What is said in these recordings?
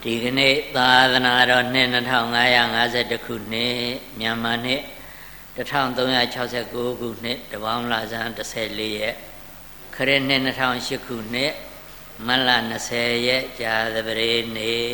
ဒီကနေ့သာသနာတော်နှစ်2552ခုနှစ်မြန်မာနှစ်1369ခုနှစ်တပေါင်းလဆန်း14ရက်ခရစ်နှစ်2008ခုနှစ်မတ်လ20ရက်ကြာသပတေးနေ့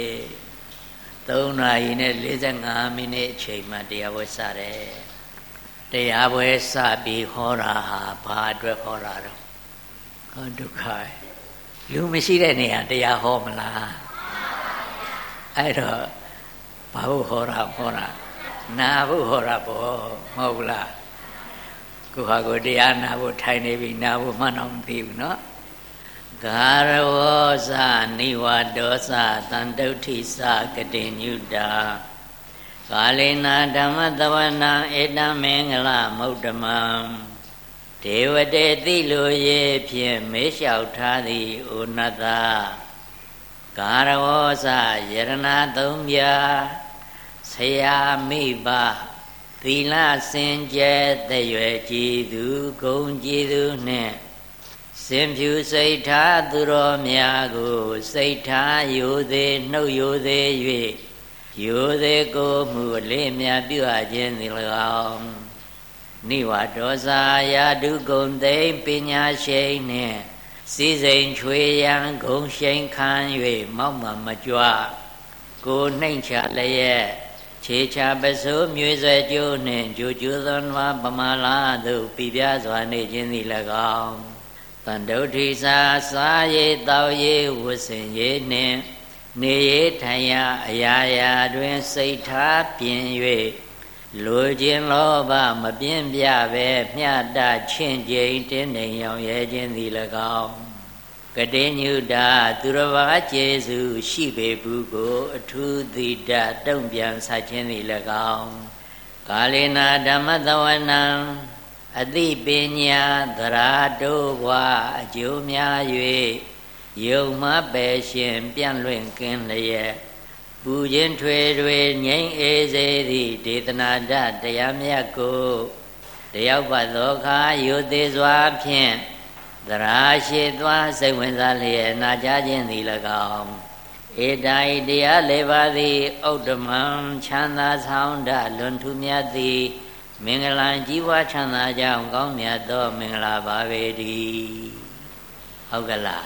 3နာရီနဲ့45မိနစ်အချိန်မှတရားပွဲစတယ်တရားပွဲစပြီးဟောတာဟာဘာအတွက်ဟောတာတော့ဟောဒုက္ခလူမရှိတဲ့နေရာတရားဟောမလားအဲ့တော့ဘာလို့ဟောတာနာဖို့ဟောတာပေါ့မဟုတ်လားကိုဟာကိုတရားနာဖို့ထိုင်နေပြီနာဖို့မှန်းတော့မသိဘူးเนาะဂါရဝောဇနိဝဒောဇတန္တုဋ္ဌိစကတိညုတာကာလေနာဓမ္မတဝနာဧတံမင်္ဂလမုဒ္ဓမံဒေဝတေတိလိုရေဖြင့်မေးလျှောက်ထားသည်ဩနတ္တဂါရဝောဇယရဏသုံးပြဆရာမိဘသီလစင်ကြယ်တဲ့ရွယ်ကြည်သူဂုဏ်ကြည်သူနှင့်စင်ဖြူစိတ်ထားသူတော်များကိုစိတ်ထားယိုသေးနှုတ်ယိုသေး၍ယိုသေးကိုမှုအလေးမြတ်ပြုအပ်ခြင်းသည်၎င်းနိဝဒောဇာယာဒုဂုံသိမ့်ပညာရှိန်နှင့်စည်းစိမ်ချွေရန်ဂုံရှိန်ခံ၍မောက်မှမကြွကိုနှိမ့်ချလျက်ခြေချပစိုးမြေဆွဲကျိုးနှင့်ကြိုကျိုးသောနွားပမာလာသို့ပြပြစွာနေခြင်းသည်၎င်းတန်တုဋ္ဌိစာစားရည်တောက်ရည်ဝတ်ဆင်ရည်နှင့်နေရထိုင်ရာအရာရာတွင်စိတ်ထားပြင်၍လိုခြင်းလောဘမပြင်းပြပဲမျှတချင့်ကြိမ်တင်းနေရောင်ရဲခြင်းသည်၎င်းကတိညုတာသူတစ်ပါးကျေစုရှိပေဘူးကိုအထူးသီတတုံ့ပြန်ဆက်ခြင်းသည်၎င်းကာလေနာဓမ္မတဝနံအသိပညာသရာတိုးဘွားအကျိုးများ၍ယုံမပဲရှင်ပြန့်လွင့်ကင်းလျက်ပူခြင်းထွေတွေငြိမ်းအေးစေသည့်ဒေသနာတတရားမြတ်ကိုတယောက်ပတ်သောအခါယုသေးစွာဖြင့်သရာရှိသွားစိတ်ဝင်စားလျက်နာကြားခြင်းသည်၎င်းဧတိုင်တရားလေးပါးသည်ဥဒ္ဓမံချမ်းသာဆောင်တလွန်ထူးမြတ်သည်မင်္ဂလာကြီးပွားချမ်းသာကြောင်းကောင်းမြတ်သောမင်္ဂလာပါပေတည်းဟုတ်ကလား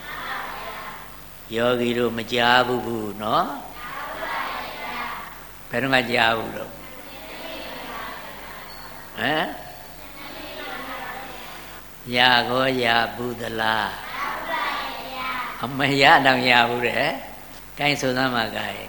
ယောဂီတို့မကြားဘူးเนาะဘယ်တော့မှကြားဘူးတော့ဟမ်ရကောရဘူးသလားအမရတော့ရဘူးတဲ့ကိုင်းဆိုသမ်းမှာကိုင်း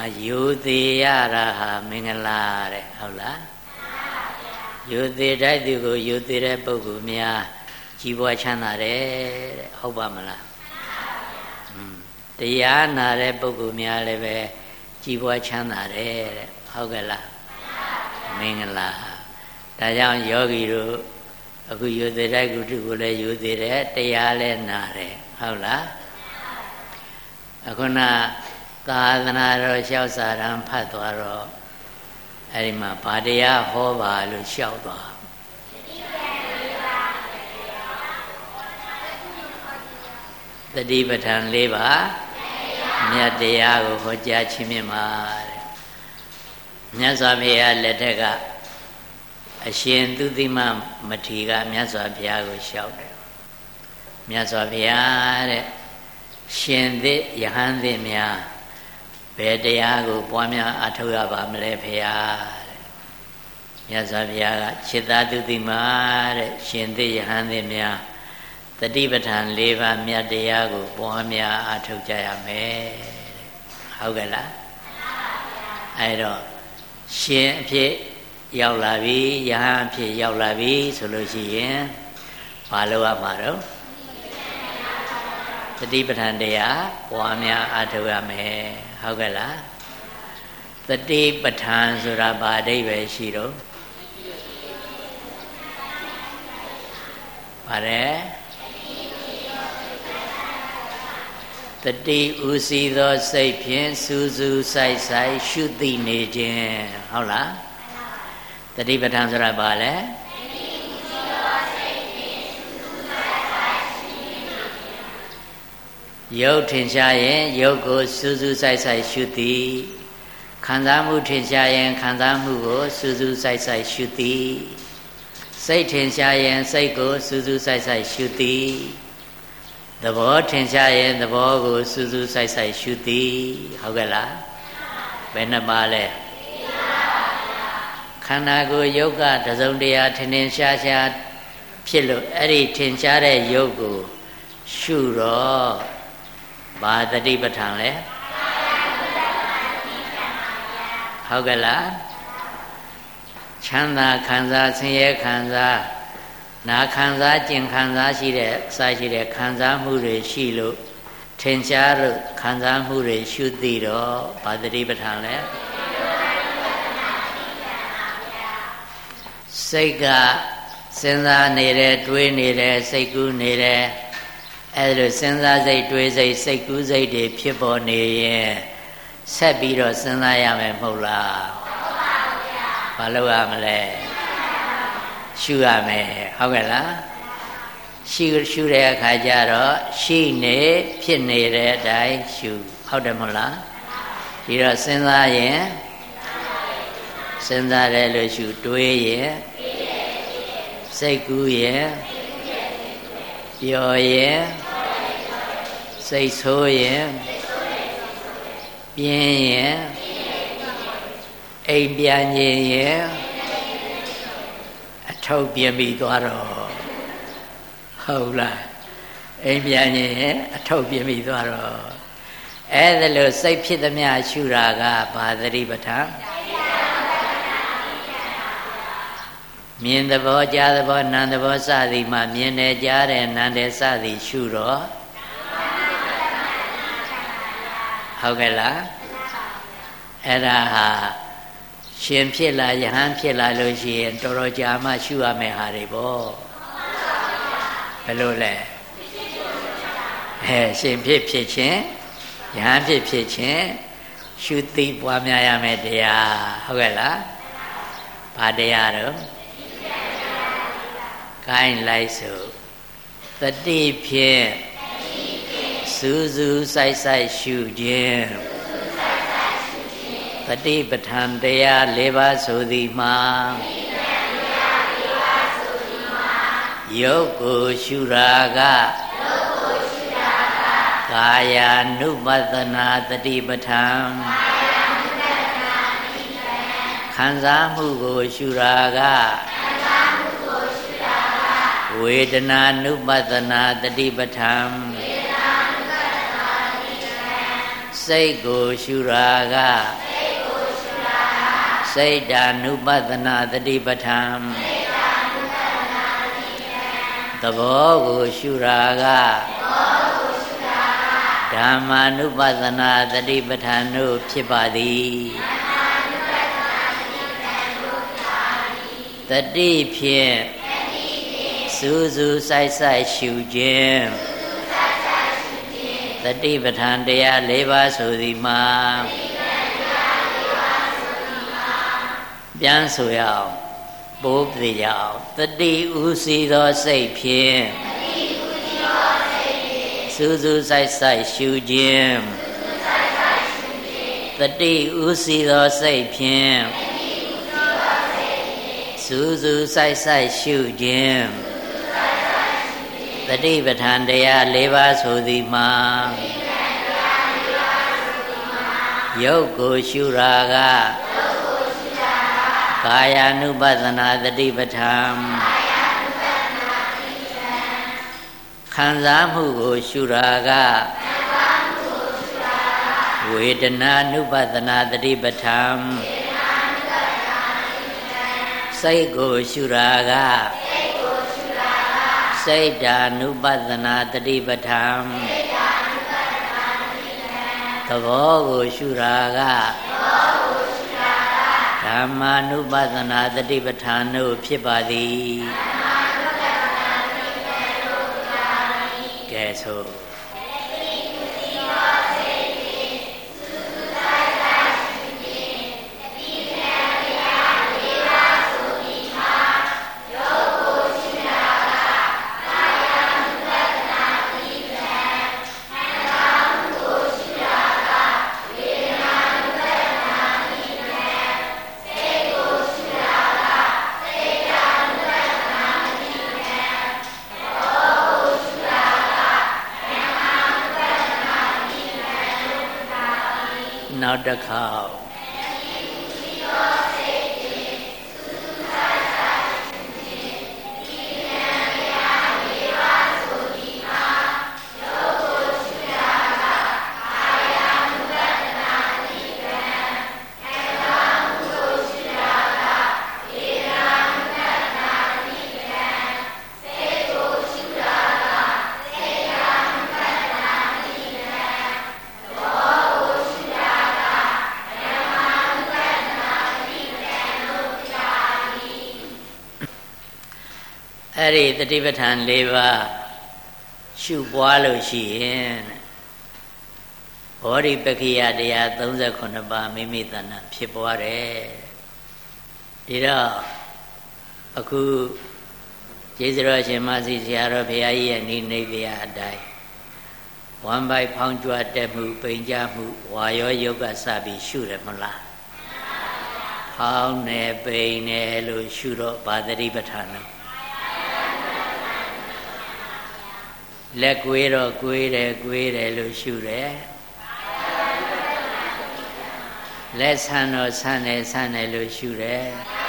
ယူသေးရတာဟာမင်္ဂလာတဲ့ဟုတ်လားယူသေးတဲ့သူကိုယူသေးတဲ့ပုဂ္ဂိုလ်များကြီးပွားချမ်းသာတယ်တဲ့ဟုတ်ပါမလားတရားနာတဲ့ပုဂ္ဂိုလ်များလည်းပဲကြီးပွားချမ်းသာတယ်တဲ့ဟုတ်ကဲ့လားမင်္ဂလာဒါကြောင့်ယောဂီတို့အခုယူသေးတဲ့ကုထုကိုလည်းယူသေးတယ်တရားလည်းနာတယ်ဟုတ်လားအခုနသာသနာတော်လျှောက်စာရန်ဖတ်သွားတော့အဲ့ဒီမှာဗာတရားဟောပါလို့လျှောက်သွားတတိပဋ္ဌာန်၄ပါးမြတ်တရားကိုဟောကြားခြင်းမြတ်မှာတဲ့မြတ်စွာဘုရားလက်ထက်ကအရှင်သုတိမမထေရကမြတ်စွာဘုရားကိုလျှောက်တယ်မြတ်စွာဘုရားတဲ့ရှင်သစ်ယဟန်သစ်များဘယ်တရားကိုပွားများအထောက်ရပါမလဲဖေဟာတဲ့မြတ်စွာဘုရားကจิตသုတိမတဲ့ရှင်သစ်ယဟန်သစ်များတတိပဋ္ဌာန်၄ပါးမြတ်တရားကိုပွားများအထောက်ကြရမယ်တဲ့ဟုတ်ကဲ့လားအဲ့တော့ရှင်အဖြစ်ရောက်လာပြီယဟန်အဖြစ်ရောက်လာပြီဆိုလို့ရှိရင်ဘာလို့ရမှာတော့တတိပဋ္ဌာန်တရားပွားများအထောက်ရမယ်ဟုတ်ကဲ့လားတတိပဋ္ဌာန်ဆိုတာဘာအဓိပ္ပာယ်ရှိတော့ပါတယ်တတိဥစီသောစိတ်ဖြင့်စူးစူးဆိုင်ဆိုင်ရှုသိနေခြင်းဟုတ်လားတတိပဋ္ဌာန်ဆိုတာဘာလဲရုပ်ထင်ရှားရင်ရုပ်ကိုစူးစူးဆိုင်ဆိုင်ရှုသည်ခံစားမှုထင်ရှားရင်ခံစားမှုကိုစူးစူးဆိုင်ဆိုင်ရှုသည်စိတ်ထင်ရှားရင်စိတ်ကိုစူးစူးဆိုင်ဆိုင်ရှုသည်သဘောထင်ရှားရင်သဘောကိုစူးစူးဆိုင်ဆိုင်ရှုသည်ဟုတ်ကဲ့လားဘယ်နှပါလဲခန္ဓာကိုယ်ယုတ်ကတစုံတရာထင်ထင်ရှားရှားဖြစ်လို့အဲ့ဒီထင်ရှားတဲ့ယုတ်ကိုရှုတော့ဘာတတိပဋ္ဌာန်လဲဟုတ်ကဲ့လားချမ်းသာခံစားဆင်းရဲခံစားနာခံစားကျင်ခံစားရှိတဲ့စာရှိတဲ့ခံစားမှုတွေရှိလို့ထင်ရှားလို့ခံစားမှုတွေရှုသိတော့ဘာတတိပဋ္ဌာန်လဲစိတ်ကစဉ်းစားနေတယ်တွေးနေတယ်စိတ်ကူးနေတယ်အဲ့လိုစဉ်းစားစိတ်တွေးစိတ်စိတ်ကူးစိတ်တွေဖြစ်ပေါ်နေရင်ဆက်ပြီးတော့စဉ်းစားရမယ်မဟုတ်လားဟုတ်ပါဘူးဗျာဘာလုပ်ရမလဲရှုရမယ်ဟုတ်ကဲ့လားရှုတဲ့အခါကျတော့ရှိနေဖြစ်နေတဲ့အတိုင်းရှုဟုတ်တယ်မဟုတ်လားဒီတော့စဉ်းစားရင်စဉ်းစားတယ်လို့ရှုတွေးရင်စိတ်ကူးရင်ပျော်ရင်စိတ်ဆိုးရင်ပြင်းရင်အိမ်ပြန်ရင်အထုပ်ပြင်ပြီးသွားတော့ဟုတ်လားအိမ်ပြန်ရင်အထုပ်ပြင်ပြီးသွားတော့အဲ့ဒါလို့စိတ်ဖြစ်သမျှရှုတာကဘာသတိပဋ္ဌာန်မြင်သဘောကြားသဘောနာမ်သဘောစသည်မှာမြင်တယ်ကြားတယ်နာမ်တယ်စသည်ရှုတော့ဟုတ်ကဲ့လားအဲ့ဒါဟာရှင်ဖြစ်လာယဟန်ဖြစ်လာလို့ရှိရင်တော်တော်ကြာမှရှုရမယ်ဟာတွေပေါ့ဘယ်လိုလဲရှင်ဖြစ်ခြင်းယဟန်ဖြစ်ခြင်းရှုသိပွားများရမယ်တရားဟုတ်ကဲ့လားဘာတရားတော့ကိုင်းလိုက်စို့တတိဖြင့်စူးစူးဆိုင်ဆိုင်ရှုခြင်းတတိပဋ္ဌာန်တရား၄ပါးဆိုသည်မှာယုတ်ကိုရှုရာကကာယ ानु ပသနာတတိပဋ္ဌာန်ခံစားမှုကိုရှုရာကဝေဒနာ ानु ပသနာတတိပဋ္ဌာန်စိတ်ကိုရှုရာကစိတ်ဓာနုပဒနာတတိပဋ္ဌာန်သဘောကိုရှုရာကဓမ္မာနုပဒနာတတိပဋ္ဌာန်တို့ဖြစ်ပါသည်တတိဖြင့်စူးစူးဆိုင်ဆိုင်ရှုခြင်းတတိပဋ္ဌာန်တရား၄ပါးဆိုသည်မှာပြန်ဆိုရအောင်ပိုးပြရအောင်တတိဥစီသောစိတ်ဖြင့်စူးစူးဆိုင်ဆိုင်ရှုခြင်းတတိဥစီသောစိတ်ဖြင့်စူးစူးဆိုင်ဆိုင်ရှုခြင်းတတိပဋ္ဌာန်တရား၄ပါးဆိုသည်မှာယုတ်ကိုရှုရာကကာယ ानु ပဒနာတတိပဋ္ဌာန်ခံစားမှုကိုရှုရာကဝေဒနာ ानु ပဒနာတတိပဋ္ဌာန်စိတ်ကိုရှုရာကစိတ်ဓာနုပဒနာတတိပဋ္ဌာန်သဘောကိုရှုရာကဓမ္မာနုပဒနာတတိပဋ္ဌာန်တို့ဖြစ်ပါသည်ကဲဆိုနောက်တစ်ခေါက်အဲ့ဒီတတိပဋ္ဌာန်၄ပါးရှုပွားလို့ရှိရင်ဘောဓိပက္ခိယတရား38ပါးမိမိတဏ္ဍဖြစ်ပွားတယ်ဒီတော့အခုကျေးဇူးတော်ရှင်မဆီဆရာတော်ဘုရားကြီးရဲ့နိမိတ်တရားအတိုင်းဝမ်းပိုက်ဖောင်းကြွတက်မှုပိန်ကြမှုဝါရောယုတ်ကစပြီးရှုတယ်မလားဖောင်းနေပိန်နေလို့ရှုတော့ဗာတတိပဋ္ဌာန်လက်ကွေးတော့ကွေးတယ်လို့ရှုတယ်လက်ဆန်းတော့ဆန်းတယ်လို့ရှုတယ်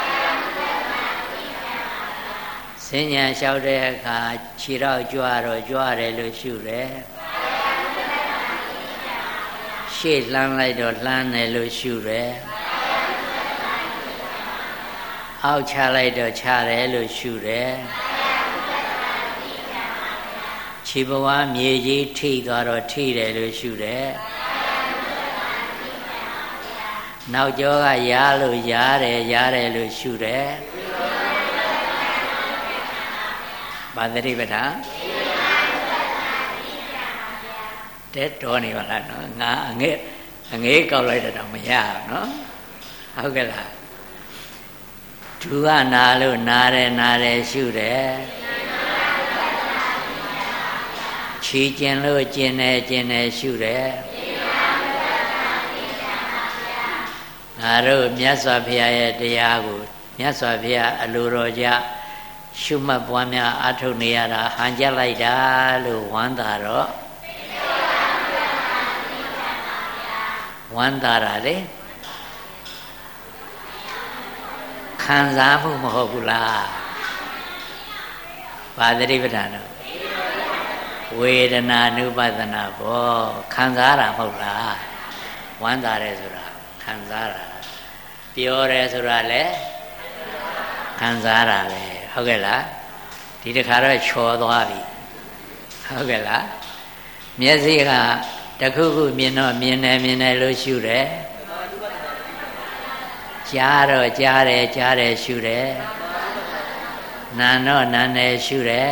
စဉ္ညာလျှောက်တဲ့အခါခြေတော့ကြွတော့ကြွတယ်လို့ရှုတယ်ရှေ့လှမ်းလိုက်တော့လှမ်းတယ်လို့ရှုတယ်အောက်ချလိုက်တော့ချတယ်လို့ရှုတယ်ခြေဘဝမြေကြီးထိသွားတော့ထိတယ်လို့ရှုတယ်နောက်ကျောကရားလို့ရားတယ်လို့ရှုတယ်ဗာသတိပဋ္ဌာန်တဲ့တော်နေပါလားနော်ငါအငဲကောက်လိုက်တော့မရဘူးနော်ဟုတ်ကဲ့လားဒုကနာလို့နာတယ်ရှုတယ်ခြေကျင်လို့ကျင်တယ်ရှုတယ်ငါတို့မြတ်စွာဘုရားရဲ့တရားကိုမြတ်စွာဘုရားအလိုတော်ကြရှုမှတ်ပွားများအားထုတ်နေရတာဟန်ကြလိုက်တာလို့ဝမ်းသာတော့ဝမ်းသာတာလေခံစားမှုမဟုတ်ဘူးလားဗာသတိပဋ္ဌာန်တော့ဝေဒနာနုပဒနာဘောခံစားတာမဟုတ်လားဝမ်းသာတယ်ဆိုတာခံစားတာပြောတယ်ဆိုတာလည်းခံစားတာပဲဟုတ်ကဲ့လားဒီတခါတော့ချော်သွားပြီဟုတ်ကဲ့လားမျက်စိကတခုခုမြင်တော့မြင်တယ်လို့ရှုတယ်ကြားတော့ကြားတယ်ရှုတယ်နာတော့နာတယ်ရှုတယ်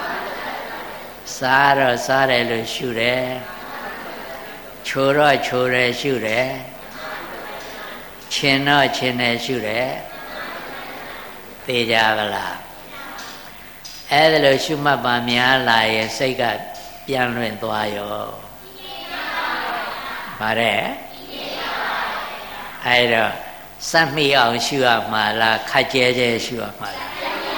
စားတော့စားတယ်လို့ရှုတယ်ချိုတော့ချိုတယ်ရှုတယ်ချင်းတော့ချင်းတယ်ရှုတယ်သိကြပါလားအဲ့ဒါလို့ရှုမှတ်ပါများလာရင်စိတ်ကပြန်လွင့်သွားရောပါတယ်အဲ့တော့စက်မိအောင်ရှုရမှာလားခက်ကြဲရှုရမှာလား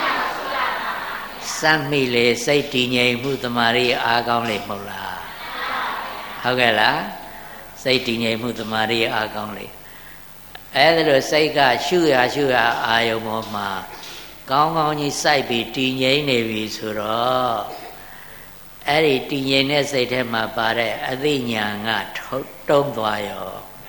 စက်မိလေစိတ်တည်ငြိမ်မှုတမာရီအားကောင်းလေမဟုတ်လားဟုတ်ကဲ့လားစိတ်တည်ငြိမ်မှုတမာရီအားကောင်းလေအဲ့ဒါလို့စိတ်ကရှုရအာယုံပေါ်မှာကောင်းကောင်းကြီးစိုက်ပြီးတည်ငြိမ်နေပြီဆိုတော့အဲ့ဒီတည်ငြိမ်တဲ့စိတ်ထဲမှာပါတဲ့အသိဉာဏ်ကတုံးသွားရော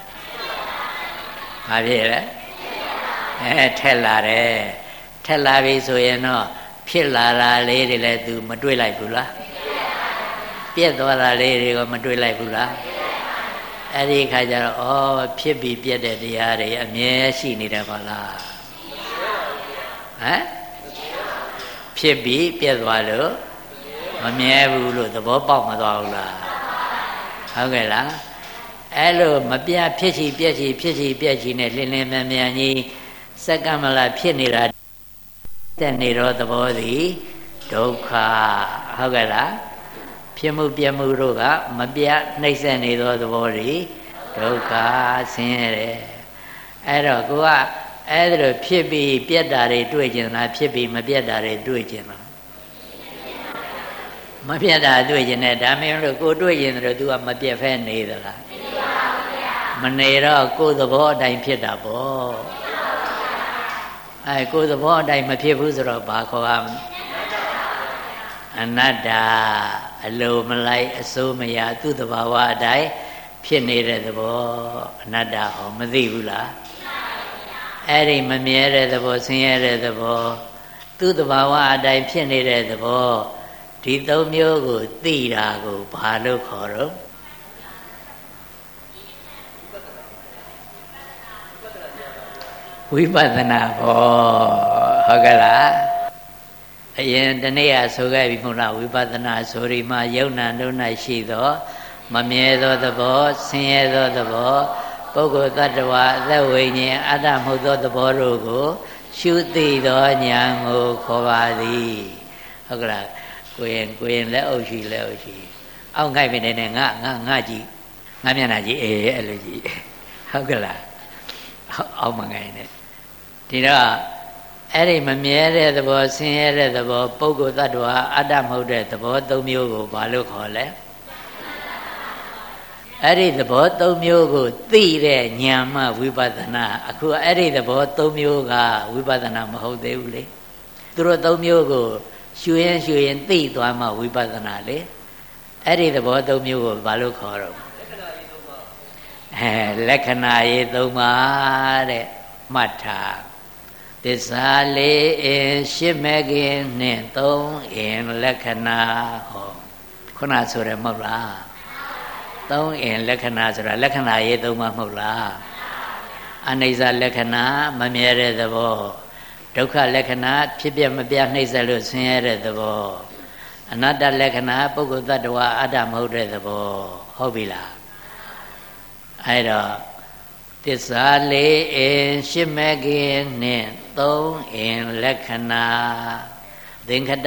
ဘာဖြစ်လဲထက်လာတယ်ထက်လာပြီဆိုရင်တော့ဖြစ်လာတာလေးတွေလည်းသူမတွေးလိုက်ဘူးလားပြက်သွားတာလေးတွေကမတွေးလိုက်ဘူးလားအဲ့ဒီခါကျတော့ဩဖြစ်ပြီးပြက်တဲ့တရားတွေအမြဲရှိနေတယ်ပါလားဟမ်ဖြစ်ပြီးပြက်သွားလို့မမြဲဘူးလို့သဘောပေါက်မသွားဘူးလားဟုတ်ကဲ့လားအဲ့လိုမပြဖြစ်ချီပြက်ချီနဲ့လင်းမြန်ကြီးစက္ကမလဖြစ်နေတာတက်နေတော့သဘောသည်ဒုက္ခဟုတ်ကဲ့လားဖြစ်မှုပြက်မှုတို့ကမပြနှိမ့်ဆက်နေသောသဘောတွေဒုက္ခဆင်းရဲတယ်အဲ့တော့ကိုကအဲ့ဒါလိုဖြစ်ပြီးပြက်တာတွေတွေ့ကျင်လားဖြစ်ပြီးမပြက်တာတွေတွေ့ကျင်လားမပြက်တာတွေ့ကျင်တယ်ဒါမင်းတို့ကိုတွေ့ကျင်တယ်သူကမပြက်ဖဲနေသလားမနေတော့ကိုယ်သဘောအတိုင်းဖြစ်တာပေါ့ကိုယ်သဘောအတိုင်းမဖြစ်ဘူးဆိုတော့ဘာခေါ်ရမလဲအနတ္တအလိုမလိုက်အစိုးမရသူ့သဘာဝအတိုင်းဖြစ်နေတဲ့သဘောအနတ္တဟောမသိဘူးလားအဲ့ဒီမမြဲတဲ့သဘောဆင်းရဲတဲ့သဘောသူ့သဘာဝအတိုင်းဖြစ်နေတဲ့သဘောဒီသုံးမျိုးကိုသိတာကိုဘာလို့ခေါ်တော့ဝိပဿနာဟုတ်ကဲ့လားအရင်တနေ့ကဆိုခဲ့ပြီမဟုတ်လားဝိပဿနာဆိုဒီမှာယုံနာတို့၌ရှိသောမမြဲသောသဘောဆင်းရဲသောသဘောပုဂ္ဂိုလ်တ attva အသက်ဝိညာဉ်အတ္တမဟုတ်သောသဘောတို့ကိုရှုသိသောဉာဏ်ကိုခေါ်ပါသည်ဟုတ်ကဲ့လားကိုရင်လက်အုပ်ရှိအောက်ငိုက်ပြီနေငါကြည့်ငါမျက်နှာကြည့်အဲ့လိုကြည့်ဟုတ်ကဲ့လားအောက်မငိုက်နဲ့ဒီတော့အဲ့ဒီမမြဲတဲ့သဘောဆင်းရဲတဲ့သဘောပုဂ္ဂိုလ်တ attva အတ္တမဟုတ်တဲ့သဘောသုံးမျိုးကိုဘာလို့ခေါ်လဲအဲ့ဒီသဘောသုံးမျိုးကိုသိတဲ့ဉာဏ်မှဝိပဿနာအခုအဲ့ဒီသဘောသုံးမျိုးကဝိပဿနာမဟုတ်သေးဘူးလေသူတို့သုံးမျိုးကိုရှုရင်သိသွားမှဝိပဿနာလေအဲ့ဒီသဘောသုံးမျိုးကိုဘာလို့ခေါ်တော့လက္ခဏာရေးသုံးပါတဲ့မှတ်ထားသစ္စာလေးအင်ရှစ်မဲ့ခင်နဲ့သုံးအင်လက္ခဏာဟောခုနဆိုရမဟုတ်လားသုံးအင်လက္ခဏာဆိုတာလက္ခဏာရေးသုံးပါမဟုတ်လားအနိစ္စလက္ခဏာမမြဲတဲ့သဘောဒုက္ခလက္ခဏာဖြစ်ပြမပြနှိမ့်ဆက်လို့ဆင်းရဲတဲ့သဘောအနတ္တလက္ခဏာပုဂ္ဂိုလ်တ attva အတ္တမဟုတ်တဲ့သဘောဟုတ်ပြီလားအဲ့တော့သစ္စာလေးအင်ရှစ်မဲ့ခင်နဲ့သုံးအင်လက္ခဏာသင်္ခတ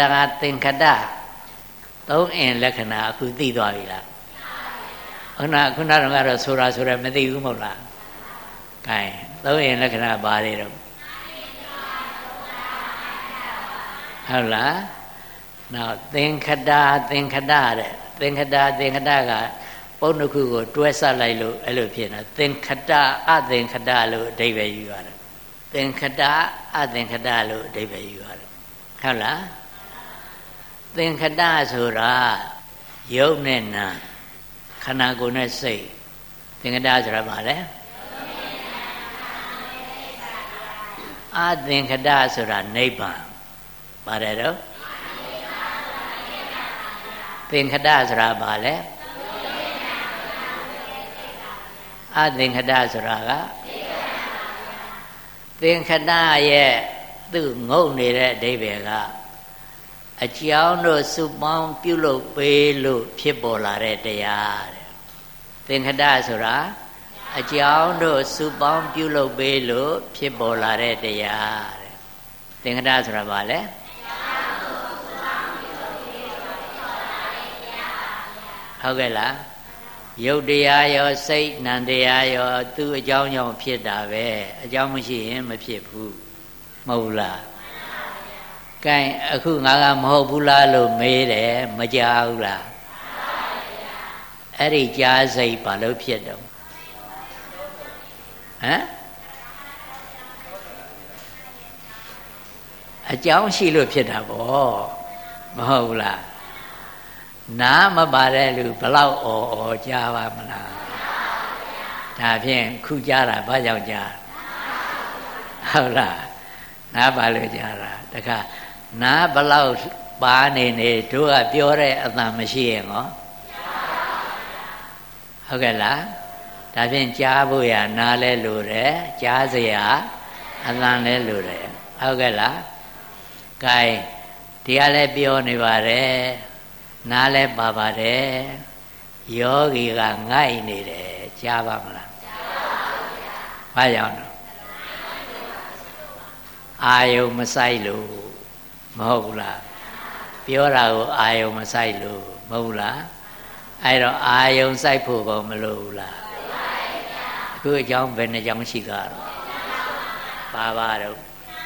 သုံးအင်လက္ခဏာအခုသိသွားပြီလားခုနကတော့ဆိုတာမသိဘူးမဟုတ်လားကဲသုံးအင်လက္ခဏာဘာတွေတော့ဟုတ်လားနောက်သင်္ခတတဲ့သင်္ခတကပုံတစ်ခုကိုတွဲဆက်လိုက်လို့အဲ့လိုဖြစ်နေသင်္ခတအသင်္ခတလို့အဓိပ္ပာယ်ယူရတယ်သင်္ခတအသင်္ခတလို့အဓိပ္ပာယ်ယူရတယ်ဟုတ်လားသင်္ခတဆိုတာယုတ်နဲ့နာခန္ဓာကိုယ်နဲ့စိတ်သင်္ခတဆိုတာဘာလဲအသင်္ခတဆိုတာနိဗ္ဗာန်ပါတယ်တော့သင်္ခတဆိုတာဘာလဲအသင်္ခတဆိုတာကသင်္ခတရဲ့သူ့ငုတ်နေတဲ့အဓိပ္ပာယ်ကအကြောင်းတို့စုပေါင်းပြုလုပ်ပေးလို့ဖြစ်ပေါ်လာတဲ့တရားတဲ့သင်္ခတဆိုတာအကြောင်းတို့စုပေါင်းပြုလုပ်ပေးလို့ဖြစ်ပေါ်လာတဲ့တရားတဲ့သင်္ခတဆိုတာဘာလဲဟုတ်ကဲ့လားယုတ်တရားရောစိတ်နံတရားရောသူ့အကြောင်းကြောင့်ဖြစ်တာပဲအကြောင်းမရှိရင်မဖြစ်ဘူးမဟုတ်လားကဲအခုငါကမဟုတ်ဘူးလားလို့မေးတယ်မကြောက်ဘူးလားအဲ့ဒီကြားစိတ်ဘာလို့ဖြစ်တော့ဟမ်အကြောင်းရှိလို့ဖြစ်တာပေါ့မဟုတ်ဘူးလားနားမပါတဲ့လူဘလောက်အော်ကြားပါမလားဒါဖြင့်ခုကြားတာဘာကြောင့်ကြားဟုတ်လားနားပါလို့ကြားတာတခါနားဘလောက်ပါနေနေတို့ကပြောတဲ့အသံမရှိရင်ဟောဟုတ်ကဲ့လားဒါဖြင့်ကြားဖို့ရနားလဲလို့တယ်ကြားစရာအသံလဲလို့တယ်ဟုတ်ကဲ့လား gain ဒီကလည်းပြောနေပါတယ်နားလဲပါပါတယ်ယောဂီကငိုက်နေတယ်ကြားပါမလားကြားပါဘူးဘာကြောင့်လဲအာယုံမဆိုင်လို့မဟုတ်ဘူးလားပြောတာကိုအာယုံမဆိုင်လို့မဟုတ်လားအဲ့တော့အာယုံဆိုင်ဖို့ကောမလို့ဘူးလားအခုအကြောင်းဘယ်နှကြောင်းရှိတာပါပါတော့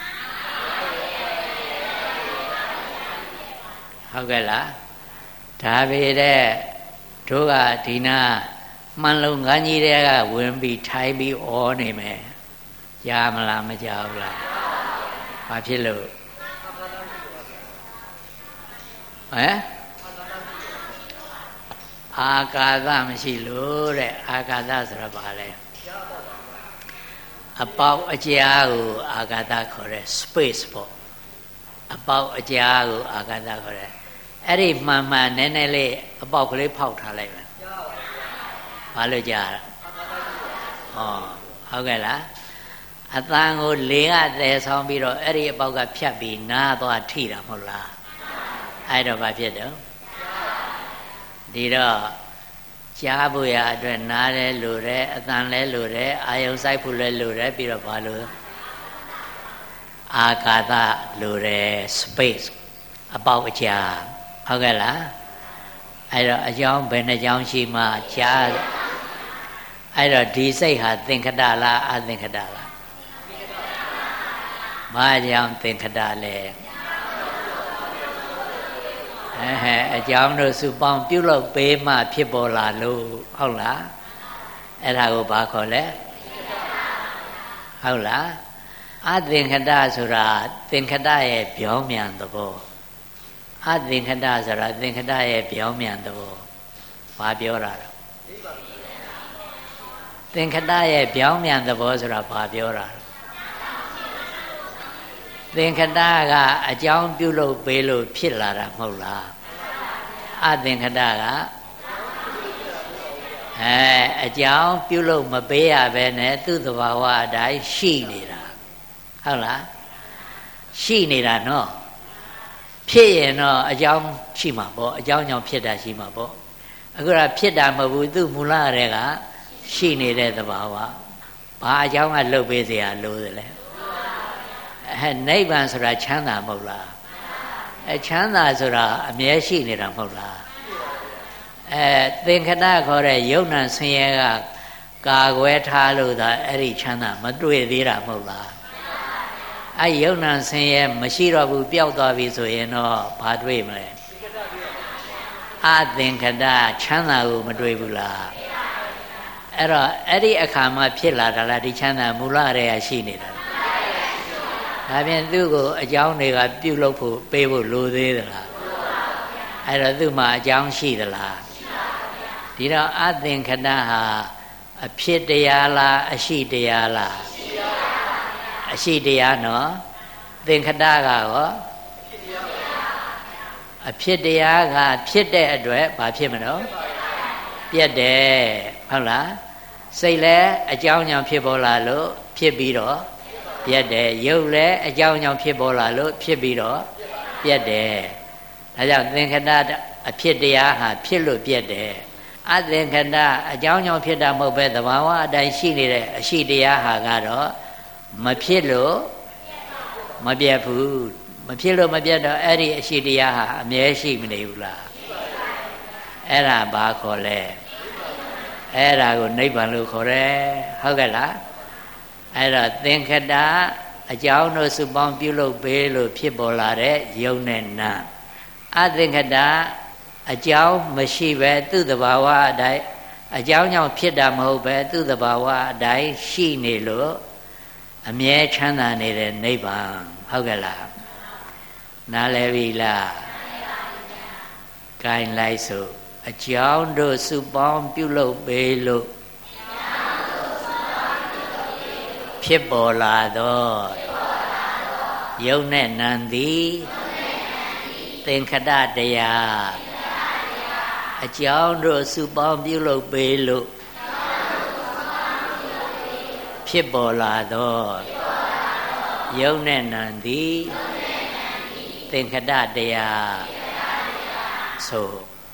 ဟုတ်ကဲ့လားဒါပေတဲ့တို့ကဒီနာမှန်လုံးငန်းကြီးတွေကဝင်ပြီးထိုင်ပြီးဩနေမယ်ကြားမလားမကြားဘူးလားဘာဖြစ်လို့ဟမ်အာကာသမရှိလို့တဲ့အာကာသဆိုတာဘာလဲအပေါက်အကြားကိုအာကာသခေါ်တဲ့ space ပေါ့အပေါက်အကြားကိုအာကာသခေါ်တဲ့အဲ့ဒီမှန်မှန်နည်းနည်းလေးအပေါက်ကလေးဖောက်ထားလိုက်မယ်ဘာလို့ကြားတာဟောဟုတ်ကဲ့လားအတန်ကိုလေကသယ်ဆောင်ပြီးတော့အဲ့ဒီအပေါက်ကဖြတ်ပြီးနားသွားထိတာမဟုတ်လားအဲ့တော့ဘာဖြစ်တော့ဒီတော့ကြားဖို့ရအတွက်နားလဲလို့တယ်အတန်လဲလို့တယ်အာယုံဆိုင်ဖို့လဲလို့တယ်ပြီးတော့ဘာလို့အာကာသလို့တယ် space အပေါက်အကြားဟုတ်ကဲ့လားအဲ့တော့အကြောင်းဘယ်နှကြောင်းရှိမှကြားအဲ့တော့ဒီစိတ်ဟာသင်္ခတလားအသင်္ခတလားဘာကြောင့်သင်္ခတလဲအကြောင်းတို့စုပေါင်းပြုလုပ်ပေးမှဖြစ်ပေါ်လာလို့ဟုတ်လားအဲ့ဒါကိုဘာခေါ်လဲဟုတ်လားအသင်္ခတဆိုတာသင်္ခတရဲ့ပြောင်းမြန်သဘောအသင်္ခတဆိုတာသင်္ခတရဲ့ပြောင်းမြန်သဘောဘာပြောတာလဲသင်္ခတရဲ့ပြောင်းမြန်သဘောဆိုတာဘာပြောတာသင်္ခတကအကြောင်းပြုလုပ်ပေးလို့ဖြစ်လာတာမဟုတ်လားအသင်္ခတကအကြောင်းပြုလုပ်မပေးရဘဲနဲ့သူ့သဘာဝအတိုင်းရှိနေတာဟုတ်လားရှိနေတာနော်ဖြစ်ရင်တော့အကြောင်းရှိမှာပေါ့အကြောင်းကြောင့်ဖြစ်တာရှိမှာပေါ့အခုကဖြစ်တာမဟုတ်ဘူးသူ့မူလတွေကရှိနေတဲ့သဘာဝဘာအကြောင်းကလုပ်ပေးเสียလို့လဲနိဗ္ဗာန်ဆိုတာချမ်းသာမဟုတ်လားချမ်းသာဆိုတာအမြဲရှိနေတာမဟုတ်လားသင်္ခတခေါ်တဲ့ယုံနာဆင်းရဲကကာကွယ်ထားလို့သာအဲ့ဒီချမ်းသာမတွေ့သေးတာမဟုတ်လားအဲ့ယုံနာဆင်းရဲမရှိတော့ဘူးပျောက်သွားပြီဆိုရင်တော့ဘာတွေ့မလဲအသင်္ခတချမ်းသာကိုမတွေ့ဘူးလားအဲ့တော့အဲ့ဒီအခါမှဖြစ်လာတာလားဒီချမ်းသာမူလတည်းကရှိနေတာဒါဖြင့်သူ့ကိုအကြောင်းတွေကပြုလုပ်ဖို့ပေးဖို့လိုသေးသလားအဲ့တော့သူ့မှာအကြောင်းရှိသလားဒီတော့အသင်္ခတဟာအဖြစ်တရားလားအရှိတရားလားအရှိတရားနော်သင်္ခတကရောအဖြစ်တရားကဖြစ်တဲ့အတွက်ဘာဖြစ်မလို့ပြတ်တယ်ဟုတ်လားစိတ်လည်းအကြောင်းကြောင့်ဖြစ်ပေါ်လာလို့ဖြစ်ပြီးတော့ပြတ်တယ်ရုပ်လည်းအကြောင်းကြောင့်ဖြစ်ပေါ်လာလို့ဖြစ်ပြီးတော့ပြတ်တယ်ဒါကြောင့်သင်္ခတအဖြစ်တရားဟာဖြစ်လို့ပြတ်တယ်အသင်္ခတအကြောင်းကြောင့်ဖြစ်တာမဟုတ်ပဲသဘာဝအတိုင်းရှိနေတဲ့အရှိတရားဟာကတော့မဖြစ်လို့မပြတ်ဘူးမဖြစ်လို့မပြတ်တော့အဲ့ဒီအရှိတရားဟာအမြဲရှိမနေဘူးလားအဲ့ဒါဘာခေါ်လဲအဲ့ဒါကိုနိဗ္ဗာန်လို့ခေါ်တယ်ဟုတ်ကဲ့လားအဲ့တော့သင်္ခတအကြောင်းတို့စုပေါင်းပြုလုပ်ပေးလို့ဖြစ်ပေါ်လာတဲ့ယုံနဲ့နာအသင်္ခတအကြောင်းမရှိပဲသူ့သဘာဝအတိုင်းအကြောင်းကြောင့်ဖြစ်တာမဟုတ်ပဲသူ့သဘာဝအတိုင်းရှိနေလို့အမြဲချမ်းသာနေတဲ့နိဗ္ဗာန်ဟုတ်ကဲ့လားနားလည်ပြီလားကိုင်းလိုက်စို့အကြောင်းတို့စုပေါင်းပြုလုပ်ပေးလို့ဖြစ်ပေါ်လာသောယုံနဲ့နံသည်သင်္ခတတရားအကြောင်းတို့စုပေါင်းပြုလုပ်ပေးလို့ဖြစ်ပေါ်လာသောယုံနဲ့နံသည်သင်္ခတတရားဆို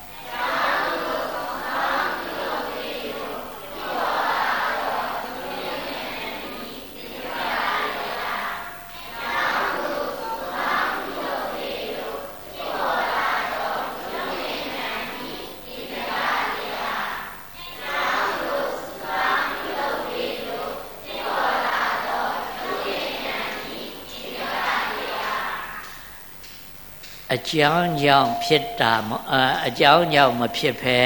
အကြောင်းကြောင့်ဖြစ်တာအကြောင်းကြောင့်မဖြစ်ဖဲ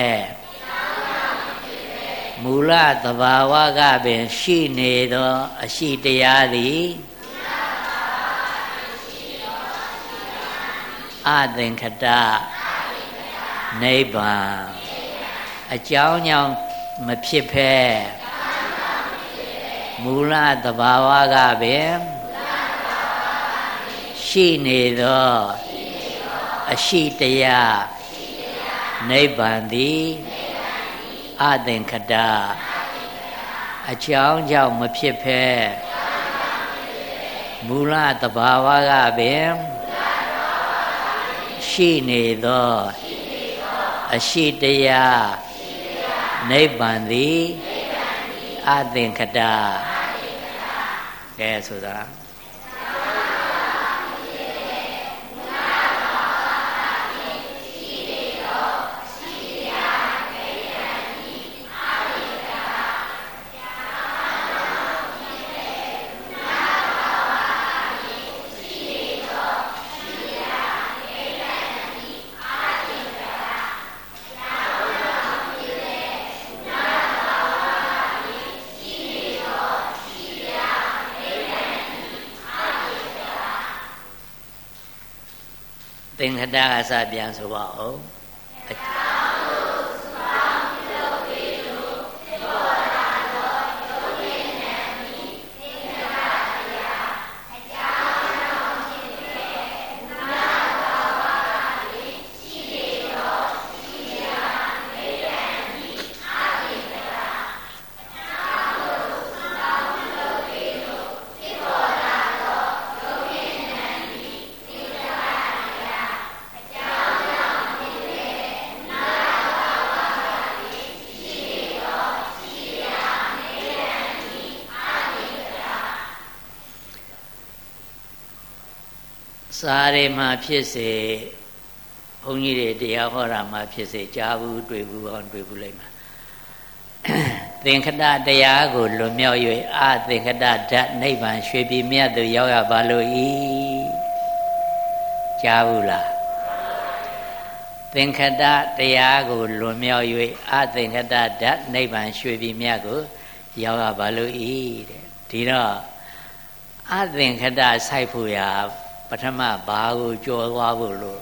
မူလသဘာဝကပင်ရှိနေသောအရှိတရားသည်အသင်္ခတနိဗ္ဗာန်အကြောင်းကြောင့်မဖြစ်ဖဲမူလသဘာဝကပင်ရှိနေသောအရှိတရားနိဗ္ဗာန်သည်အသင်္ခတအကြောင်းကြောင့်မဖြစ်ဖဲမူလသဘာဝကပင်ရှိနေသောအရှိတရားနိဗ္ဗာန်သည်အသင်္ခတကဲဆိုတာသင်္ခတအစပြန်ဆိုပါဦးစာရီမှာဖြစ်စေဘုန်းကြီးတွေတရားဟောတာမှာဖြစ်စေကြားဘူးတွေ့ဘူးအောင်တွေ့ဘူးလိမ့်မယ်သင်္ခတတရားကိုလွန်မြောက်၍အသင်္ခတဓာတ်နိဗ္ဗာန်ရွှေပြည်မြတ်သို့ရောက်ရပါလို့ဤကြားဘူးလားသင်္ခတတရားကိုလွန်မြောက်၍အသင်္ခတဓာတ်နိဗ္ဗာန်ရွှေပြည်မြတ်ကိုရောက်ရပါလို့ဤတဲ့ဒီတော့အသင်္ခတစိုက်ဖို့ရာပထမဘာကိုကြော်သွားဖို့လို့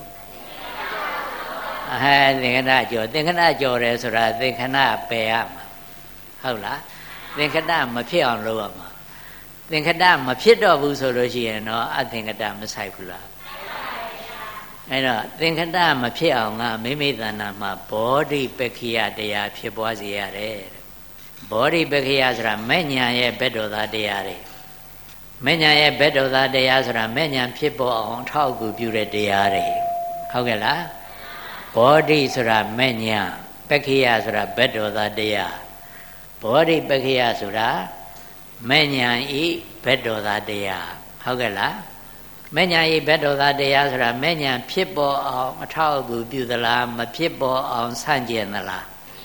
သင်္ခဏကြော်သင်္ခဏကြော်တယ်ဆိုတာသင်္ခဏပယ်ရမှာဟုတ်လားသင်္ခတမဖြစ်အောင်လုပ်ရမှာသင်္ခတမဖြစ်တော့ဘူးဆိုလို့ရှိရင်တော့အသင်္ခတမဆိုင်ဘူးလားအဲ့တော့သင်္ခတမဖြစ်အောင်ကမိမိတဏ္ဍာမှာဘောဓိပက္ခိယတရားဖြစ်ပွားစေရတယ်ဘောဓိပက္ခိယဆိုတာမဲ့ညာရဲ့ဘက်တော်သားတရားတွေမဲ့ညာရဲ့ဘက်တော်သားတရားဆိုတာမဲ့ညာဖြစ်ပေါ်အောင်ထောက်အကူပြုတဲ့တရားတွေဟုတ်ကဲ့လားဘောဓိဆိုတာမဲ့ညာပက္ခိယဆိုတာဘက်တော်သားတရားဘောဓိပက္ခိယဆိုတာမဲ့ညာဤဘက်တော်သားတရားဟုတ်ကဲ့လားမဲ့ညာဤဘက်တော်သားတရားဆိုတာမဲ့ညာဖြစ်ပေါ်အောင်အထောက်အကူပြုသလားမဖြစ်ပေါ်အောင်ဆန့်ကျင်သလား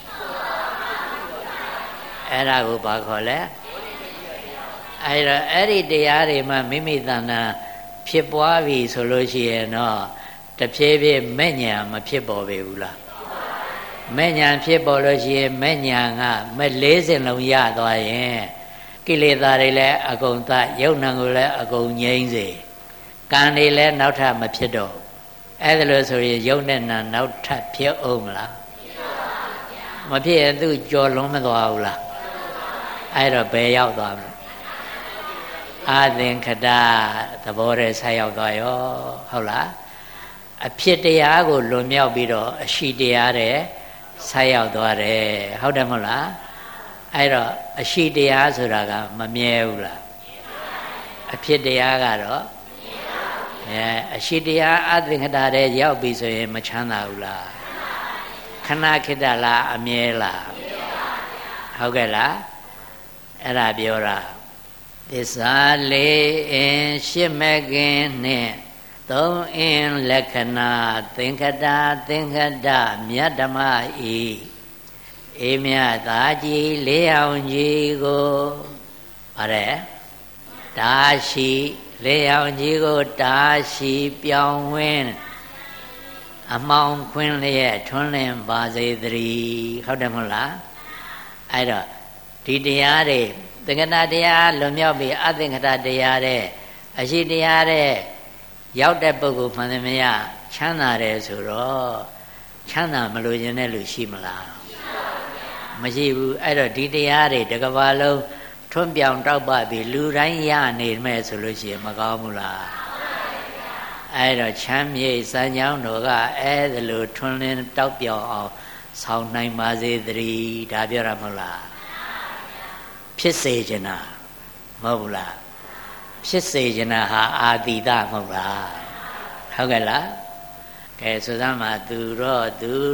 အဲ့ဒါကိုဘာခေါ်လဲအဲ့တော့အဲ့ဒီတရားတွေမှမိမိတဏ္ဍာဖြစ်ပွားပြီဆိုလို့ရှိရင်တော့တဖြည်းဖြည်းမဲ့ညာမဖြစ်ပေါ်ပေဘူးလားမဲ့ညာဖြစ်ပေါ်လို့ရှိရင်မဲ့ညာကမဲ့40လုံးရသွားရင်ကိလေသာတွေလည်းအကုန်သယုံနာကိုလည်းအကုန်ငြိမ်းစေကံတွေလည်းနောက်ထပ်မဖြစ်တော့အဲ့ဒါလို့ဆိုရင်ယုံနဲ့နာနောက်ထပ်ဖြစ်အောင်မလားမဖြစ်ရင်သူကြော်လွန်မသွားဘူးလားအဲ့တော့ဘယ်ရောက်သွားမလဲအာသင်္ခတသဘောတည်းဆက်ရောက်သွားရောဟုတ်လားအဖြစ်တရားကိုလွန်မြောက်ပြီးတော့အရှိတရားတဲ့ဆက်ရောက်သွားတယ်ဟုတ်တယ်မဟုတ်လားအဲ့တော့အရှိတရားဆိုတာကမမြဲဘူးလားအဖြစ်တရားကတော့အရှိတရားအသင်္ခတတဲ့ရောက်ပြီဆိုရင်မချမ်းသာဘူးလားခဏခေတ္တလားအမြဲလားဟုတ်ကဲ့လားအဲ့ဒါပြောတာသစ္စာလေးအင်းရှစ်မကင်းနဲ့သုံးအင်းလက္ခဏာသင်္ခတသင်္ခတမြတ်ဓမ္မဤအေးမြတ်သာကြီးလေးအောင်ကြီးကိုပါတယ်တာရှိလေးအောင်ကြီးကိုတာရှိပြောင်းဝင်းအမောင်ခွင်းလျက်ထွန်းလင်းပါစေတည်းဟုတ်တယ်မဟုတ်လားအဲ့တော့ဒီတရားတွေသင်္ခတတရားလွန်မြောက်ပြီးအသင်္ခတတရားတဲ့အရှိတရားတဲ့ရောက်တဲ့ပုဂ္ဂိုလ်မှန်သမျှချမ်းသာတယ်ဆိုတော့ချမ်းသာမလို့ခြင်းတဲ့လူရှိမလားမရှိဘူးအဲ့တော့ဒီတရားတွေတစ်ကမ္ဘာလုံးထွန်းပြောင်တောက်ပပြီးလူတိုင်းရနေမဲ့ဆိုလို့ရှိရင်မကောင်းဘူးလားအဲ့တော့ချမ်းမြေ့စံကြောင်းတော်ကအဲ့ဒါလိုထွန်းလင်းတောက်ပြောင်အောင်ဆောင်းနိုင်ပါစေတည်းဒါပြောတာမဟုတ်လားဖြစ်စေချင်တာမဟုတ်ဘူးလားဖြစ်စေချင်တာဟာအာတိတမဟုတ်လားဟုတ်ကဲ့လားကဲဆိုစမ်းပါသူရော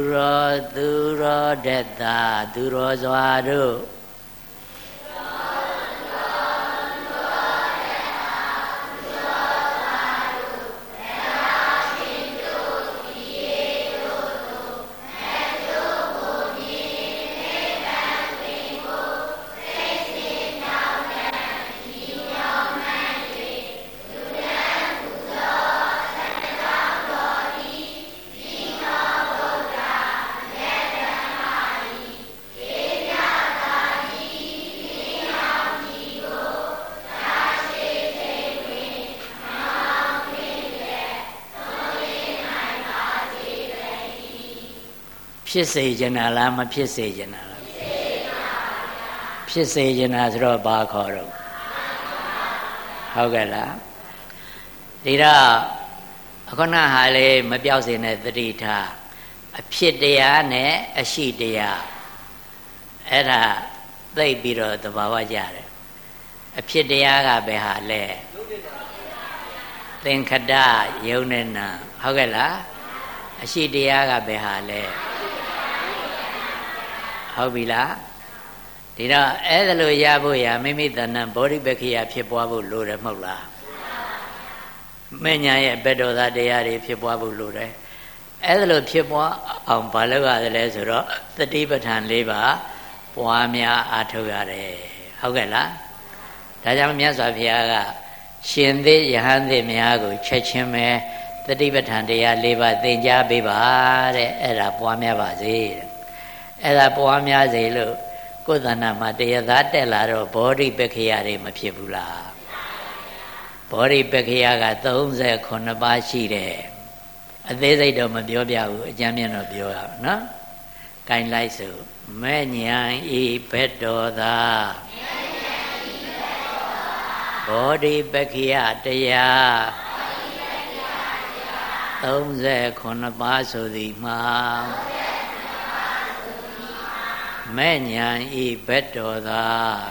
တက်တာသူရောစွာတို့ဖြစ်စေချင်တာလားမဖြစ်စေချင်တာလားဖြစ်စေချင်တာဆိုတော့ဘာခေါ်တော့ဟုတ်ကဲ့လားဒီတော့အခုနဟာလေမပြောက်စေနဲ့သတိထားအဖြစ်တရားနဲ့အရှိတရားအဲ့ဒါသိပြီးတော့သဘာဝကြတယ်အဖြစ်တရားကဘယ်ဟာလဲသင်္ခတယုံနဲ့နာဟုတ်ကဲ့လားအရှိတရားကဘယ်ဟာလဲဟုတ်ပြီလားဒီတော့အဲ့ဒါလိုရဖို့ရမိမိတဏ္ဍဘောဓိပက္ခိယဖြစ်ပွားဖို့လိုတယ်မဟုတ်လားမဉ္ဇဉ်ရဲ့ဘက်တော်သားတရားတွေဖြစ်ပွားဖို့လိုတယ်အဲ့ဒါလိုဖြစ်ပွားအောင်ဘာလုပ်ရတယ်လဲဆိုတော့သတိပဋ္ဌာန်၄ပါးပွားများအားထုတ်ရတယ်ဟုတ်ကဲ့လားဒါကြောင့်မြတ်စွာဘုရားကရှင်သေးယဟန်သေးများကိုချက်ချင်းပဲသတိပဋ္ဌာန်တရား၄ပါးသင်ကြားပေးပါတဲ့အဲ့ဒါပွားများပါစေတဲ့အဲ့ဒါပွားများစေလို့ကိုယ်တဏ္ဍမှာတရားသားတက်လာတော့ဘောဓိပက္ခိယတွေမဖြစ်ဘူးလားဘောဓိပက္ခိယက39ပါးရှိတယ်အသေးစိတ်တော့မပြောပြဘူးအကျမ်းမြင့်တော့ပြောရအောင်နော်ကိုင်လိုက်စို့မဲ့ညာဤဘက်တော်သာဘောဓိပက္ခိယတရား39ပါးဆိုသည်မှာမဲ့ညာဤဘက်တော်သာ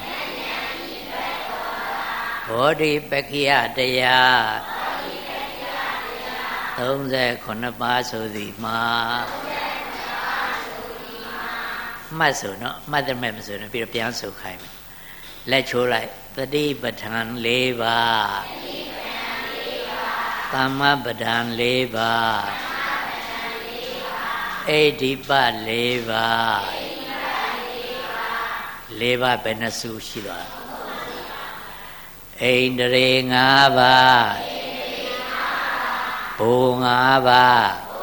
ဘောဓိပက္ခိယတရား39ပါးဆိုသည်မှာမှတ်ဆိုနော်မှတ်တယ်မဲ့မဆိုနဲ့ပြီးတော့ပြန်ဆိုခိုင်းမယ်လက်ချိုးလိုက်တတိပဋ္ဌာန်4ပါးသမ္မာပဋ္ဌာန်4ပါးဣဒိပ4ပါး4ပါးဘယ်နှစုရှိသွားဣန္ဒြေ5ပါးဘူ5ပါး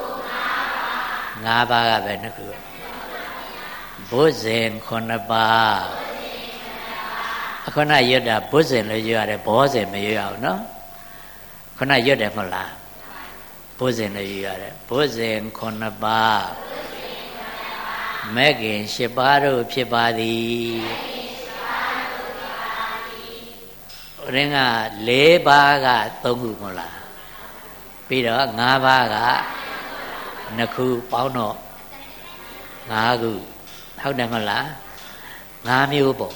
5ပါးကဘယ်နှခုဘုဇင်9ပါးအခုနရွတ်တာဘုဇင်လို့ရွတ်ရတယ်ဘောဇင်မရွတ်ရဘူးနော်ခုနရွတ်တယ်မဟုတ်လားဘုဇင်လို့ရွတ်ရတယ်ဘုဇင်9ပါးမဲ့ခင်10ပါးတို့ဖြစ်ပါသည်ရင်းက4ပါးက3ခုမဟုတ်လားပြီးတော့5ပါးက2ခုပေါင်းတော့5ခုဟုတ်တယ်မဟုတ်လား5မျိုးပေါ့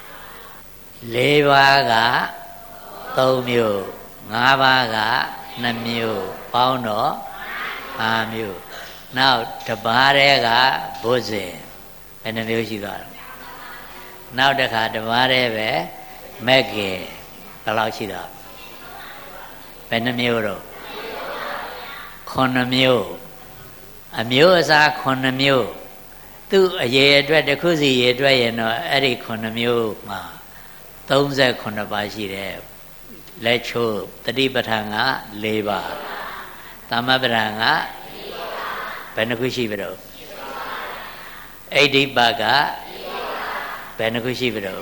4ပါးက3မျိုး5ပါးက2မျိုးပေါင်းတော့5မျိုးနောက်တစ်ပါးတည်းကဘုဇင်ဘယ်နှမျိုးရှိသွားလဲနောက်တစ်ခါတစ်ပါးတည်းပဲမက်ကင်ဘယ်လောက်ရှိသွားဘယ်နှမျိုးတော့9မျိုးအမျိုးအစား9မျိုးသူ့အရေအတွက်တစ်ခုစီရေအတွက်ရင်တော့အဲ့ဒီ9မျိုးမှာ39ပါးရှိတယ်လက်ချိုးတတိပဋ္ဌာန်က4ပါးသမ္မာပဋ္ဌာန်ကဘယ်နှခုရှိပြီတော့ဣဒိပကဘယ်နှခုရှိပြီတော့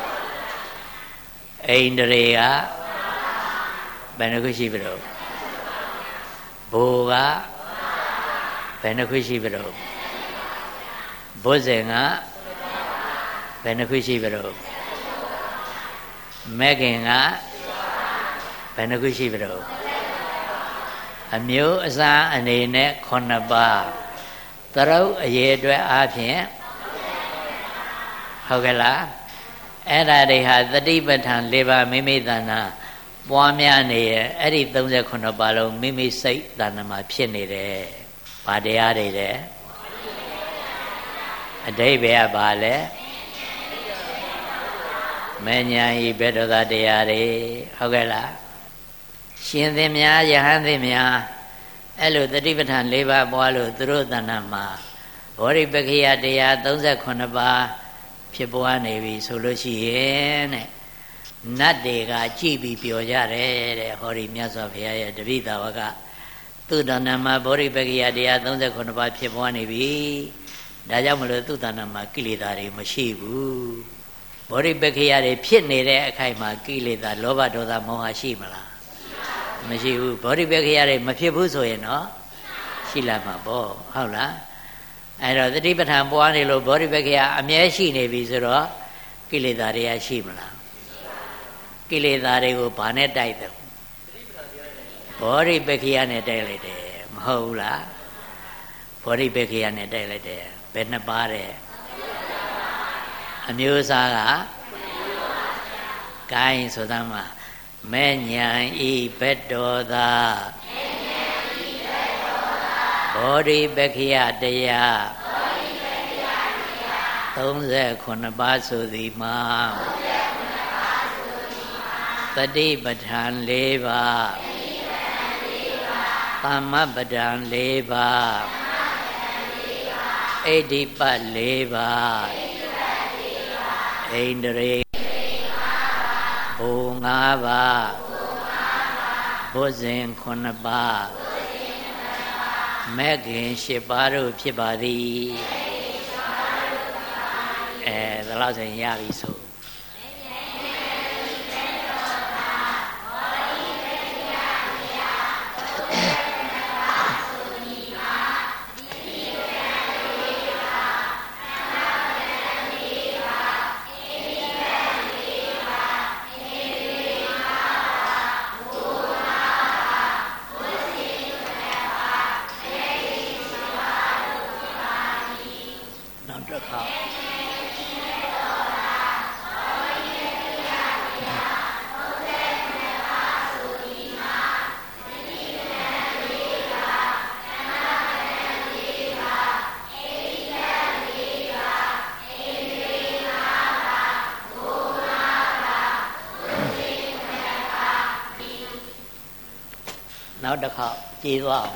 ဣန္ဒြေကဘယ်နှခုရှိပြီတော့ဘူကဘယ်နှခုရှိပြီတော့ဘုဇင်ကဘယ်နှခုရှိပြီတော့မဲ့ခင်ကဘယ်နှခုရှိပြီတော့အမျိုးအစားအနေနဲ့9ပါးသရုပ်အရေအတွက်အားဖြင့်ဟုတ်ကဲ့လားအဲ့ဒါတွေဟာတတိပဋ္ဌာန်4ပါးမိမိတဏ္ဍာပွားများနေရဲ့အဲ့ဒီ39ပါးလုံးမိမိစိတ်တဏ္ဍာမှာဖြစ်နေတယ်။ဘာတရားတွေလဲအဓိပ္ပာယ်ကဘာလဲမဉ္ဇဉ်ဤဘက်တော်သားတရားတွေဟုတ်ကဲ့လားရှင်သင်များယဟန်သင်များအဲ့လိုတတိပဋ္ဌာန်4ပါးပွားလို့သူတို့တဏ္ဍာမှာဘောဓိပက္ခိယတရား39ပါးဖြစ်ပွားနေပြီဆိုလို့ရှိရင်တဲ့နတ်တွေကကြည်ပြီးပြောကြတယ်တဲ့ဟောဒီမြတ်စွာဘုရားရဲ့တပိသာဝကသူတဏ္ဍာမှာဘောဓိပက္ခိယတရား39ပါးဖြစ်ပွားနေပြီဒါကြောင့်မလို့သူတဏ္ဍာမှာကိလေသာတွေမရှိဘူးဘောဓိပက္ခိယတွေဖြစ်နေတဲ့အခိုက်မှာကိလေသာလောဘဒေါသမောဟရှိမလားမရှိဘူးဘောဓိပက္ခိယတွေမဖြစ်ဘူးဆိုရင်တော့ရှိလာမှာပေါ့ဟုတ်လားအဲ့တော့တတိပဋ္ဌာန်ပွားနေလို့ဘောဓိပက္ခိယအမြဲရှိနေပြီဆိုတော့ကိလေသာတွေကရှိမလားကိလေသာတွေကိုဘာနဲ့တိုက်တယ်ဘောဓိပက္ခိယနဲ့တိုက်လိုက်တယ်မဟုတ်ဘူးလားဘောဓိပက္ခိယနဲ့တိုက်လိုက်တယ်ဘယ်နှပါးတဲ့အမျိုးအစားကကိုင်းဆိုသမှာမဲ့ညာဤဘက်တော်သာဘောဓိပက္ခိယတရား39ပါးဆိုသည်မှာတတိပဋ္ဌာန်4ပါးသမ္မာပဋ္ဌာန်4ပါးဣဒိပ4ပါးဣန္ဒြေဘူ5ပါးဘုဇင်9ပါးမဲ့ခင်10ပါးတို့ဖြစ်ပါသည်ဒါလောက်ဆိုရင်ရပြီဆိုနောက်တစ်ခေါက်ကြည်သွား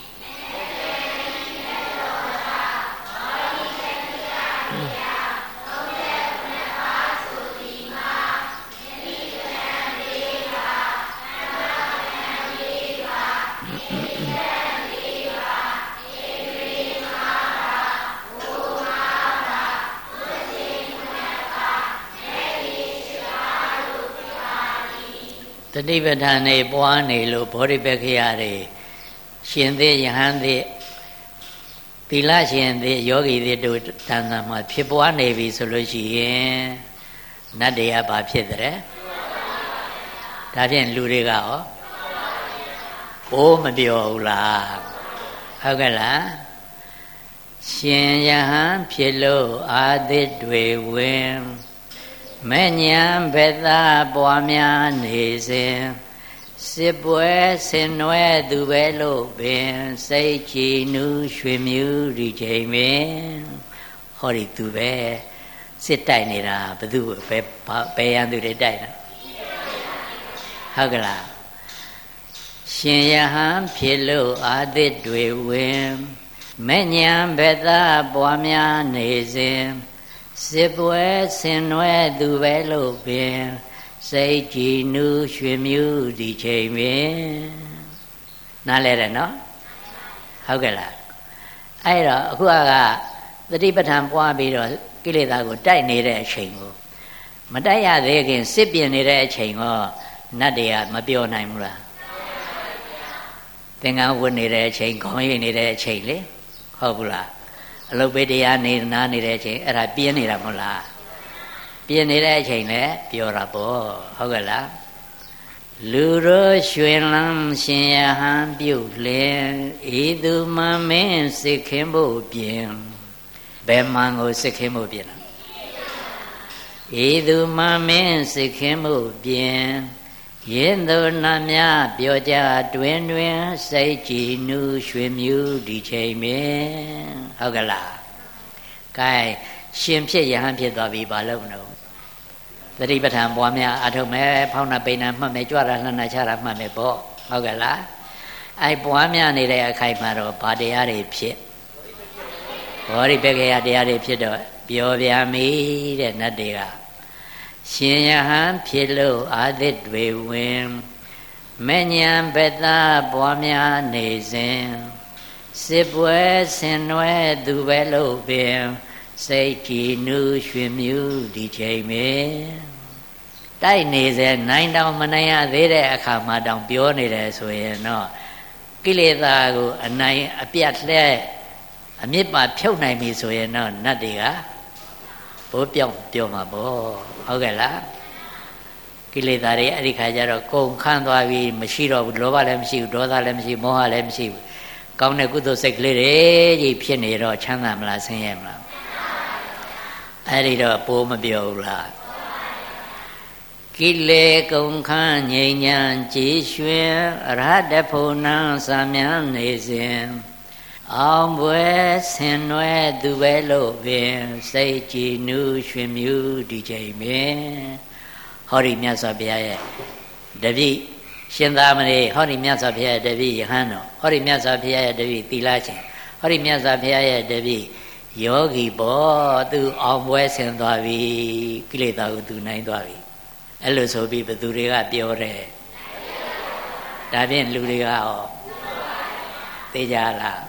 တတိပဋ္ဌာန်နေပွားနေလို့ဗောဓိပက္ခယတွေရှင်သေးယဟန်သေးသီလရှင်သေးယောဂီသေးတို့တန်ခါမှာဖြစ်ပွားနေပြီဆိုလို့ရှိရင်နတ်တွေကဘာဖြစ်တဲ့ဒါဖြင့်လူတွေကရောဘိုးမပြောဘူးလားဟုတ်ကဲ့လားရှင်ယဟန်ဖြစ်လို့အာသစ်တွေဝင်မဲ့ညာဘက်သားပွားများနေစဉ်စစ်ပွဲဆင်နွဲသူပဲလို့ပင်စိတ်ကြည်နူးရွှေမြူးဒီချိန်ပင်ဟောဒီသူပဲစစ်တိုက်နေတာဘသူပဲရန်သူတွေတိုက်တာဟုတ်ကလားရှင်ယဟန်ဖြစ်လို့အာသစ်တွေဝင်မဲ့ညာဘက်သားပွားများနေစဉ်စစ်ပွဲဆင်နွဲသူပဲလို့ပင်စိတ်ကြည်နူးရွှေမြူးဒီချိန်ပင်နားလဲတယ်နော်ဟုတ်ကဲ့လားအဲ့တော့အခုကသတိပဋ္ဌာန်ပွားပြီးတော့ကိလေသာကိုတိုက်နေတဲ့အချိန်ကိုမတိုက်ရသေးခင်စစ်ပြင်နေတဲ့အချိန်ကနတ်တွေကမပြောနိုင်ဘူးလားသင်္ကန်းဝတ်နေတဲ့အချိန်ခေါင်းရိပ်နေတဲ့အချိန်လေဟုတ်ဘူးလားအလုတ်ပေးတရားနေနာနေတဲ့အချိန်အဲ့ဒါပြင်းနေတာမဟုတ်လားပြင်းနေတဲ့အချိန်လည်းပြောတာပေါ့ဟုတ်ကဲ့လားလူတို့ရွှင်လန်းရှင်ယဟန်ပြုတ်လင်ဤသူမမင်းစစ်ခင်းဖို့ပြင်ဘယ်မှန်ကိုစစ်ခင်းဖို့ပြင်လားဤသူမမင်းစစ်ခင်းဖို့ပြင်ရင်းသူနာများပြောကြတွင်တွင်စိတ်ကြည်နူးရွှေမြူးဒီချိန်ပင်ဟုတ်ကလားကဲရှင်ဖြစ်ယဟန်ဖြစ်သွားပြီဘာလို့မလို့သတိပဋ္ဌာန်ပွားများအထုံးမဲ့ဖောင်းနာပိန်နာမှတ်မဲ့ကြွတာလှမ်းနာချတာမှတ်မဲ့ပေါ့ဟုတ်ကလားအဲ့ပွားများနေတဲ့အခိုက်မှာတော့ဘာတရားတွေဖြစ်ဘောဓိပက္ခယတရားတွေဖြစ်တော့ပြောပြမိတဲ့နတ်တွေကရှင်ယဟန်ဖြစ်လို့အာသစ်တွေဝင်မဲ့ညာဘက်သားပွားများနေစဉ်စစ်ပွဲဆင်နွဲသူပဲလို့ပင်စိတ်ကြည်နူးရွှင်မြူးဒီချိန်ပင်တိုက်နေစေနိုင်တောင်မနိုင်ရသေးတဲ့အခါမှာတောင်ပြောနေတယ်ဆိုရင်တော့ကိလေသာကိုအနိုင်အပြတ်လှဲအမြစ်ပါဖြုတ်နိုင်ပြီဆိုရင်တော့နတ်တွေကဘိုးပြောမှာပေါ့ဟုတ်ကဲ့လားကိလေသာတွေအဲ့ဒီခါကျတော့ကုန်ခန်းသွားပြီးမရှိတော့ဘူးလောဘလည်းမရှိဘူးဒေါသလည်းမရှိဘူးမောဟလည်းမရှိဘူးကောင်းတဲ့ကုသိုလ်စိတ်ကလေးတွေကြီးဖြစ်နေတော့ချမ်းသာမလားဆင်းရဲမလားအဲ့ဒီတော့ပိုးမပြောဘူးလားကိလေကုန်ခန်းငြိမ်ညာကြည်ရွှင်အရဟတဖို့နံစာမြန်းနေစဉ်အောင်ပွဲဆင်နွဲသူပဲလို့ပင်စိတ်ကြည်နူးရွှင်မြူးဒီချိန်ပင်ဟောဒီမြတ်စွာဘုရားရဲ့တပည့်ရှင်သာမဏေဟောဒီမြတ်စွာဘုရားရဲ့တပည့်ယဟန်တော်ဟောဒီမြတ်စွာဘုရားရဲ့တပည့်သီလရှင်ဟောဒီမြတ်စွာဘုရားရဲ့တပည့်ယောဂီပေါ့သူအောင်ပွဲဆင်သွားပြီကိလေသာကိုသူနိုင်သွားပြီအဲ့လိုဆိုပြီးဘသူတွေကပြောတယ်ဒါဖြင့်လူတွေကဟောသိကြလား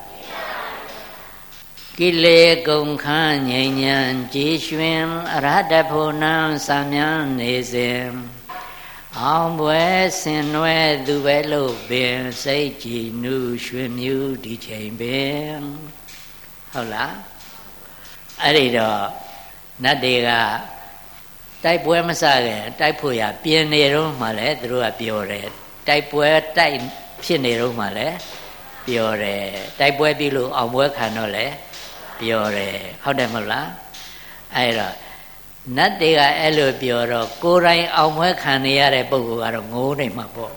ကိလေကုန်ခန်းငြိမ်ညာကြည်ရွှင်အရဟတဖို့နံစာမြန်းနေစဉ်အောင်ပွဲဆင်နွဲသူပဲလို့ပင်စိတ်ကြည်နူးရွှင်မြူးဒီချိန်ပင်ဟုတ်လားအဲ့ဒီတော့နတ်တွေကတိုက်ပွဲမစခင်တိုက်ဖို့ရပြင်နေတော့မှလည်းသူတို့ကပြောတယ်တိုက်ပွဲတိုက်ဖြစ်နေတော့မှလည်းပြောတယ်တိုက်ပွဲပြီးလို့အောင်ပွဲခံတော့လည်းပြောတယ်ဟုတ်တယ်မဟုတ်လားအဲ့တော့နတ်တွေကအဲ့လိုပြောတော့ကိုယ်တိုင်အောင်ပွဲခံနေရတဲ့ပုဂ္ဂိုလ်ကတော့ငိုးနေမှာပေါ့ဟ